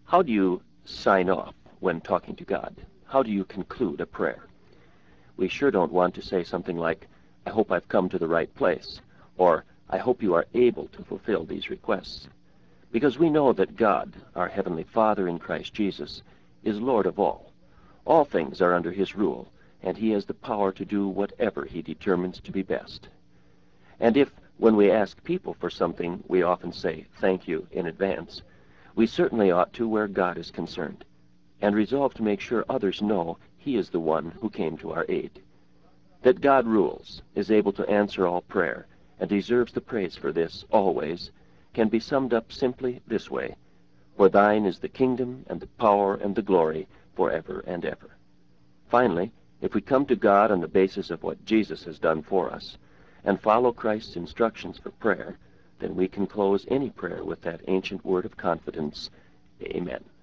How do you sign off when talking to God? How do you conclude a prayer? We sure don't want to say something like, "I hope I've come to the right place," or "I hope you are able to fulfill these requests," because we know that God, our Heavenly Father in Christ Jesus, is Lord of all. All things are under His rule, and He has the power to do whatever He determines to be best. And if, when we ask people for something, we often say, "Thank you," in advance, we certainly ought to where God is concerned, and resolve to make sure others know He is the one who came to our aid. That God rules, is able to answer all prayer, and deserves the praise for this always, can be summed up simply this way: "For thine is the kingdom, and the power, and the glory, forever and ever." Finally, if we come to God on the basis of what Jesus has done for us, and follow Christ's instructions for prayer, then we can close any prayer with that ancient word of confidence, Amen.